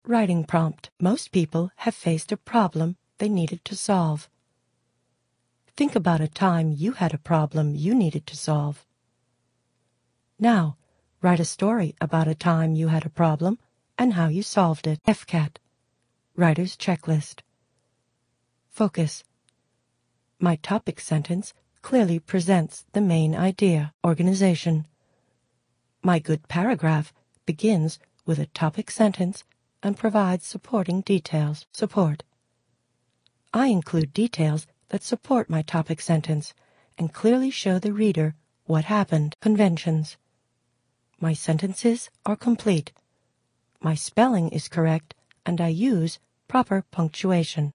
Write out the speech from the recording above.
Writing prompt. Most people have faced a problem they needed to solve. Think about a time you had a problem you needed to solve. Now, write a story about a time you had a problem and how you solved it. FCAT. Writer's Checklist. Focus. My topic sentence clearly presents the main idea. Organization. My good paragraph begins with a topic sentence and provides supporting details. Support. I include details that support my topic sentence and clearly show the reader what happened. Conventions. My sentences are complete. My spelling is correct and I use proper punctuation.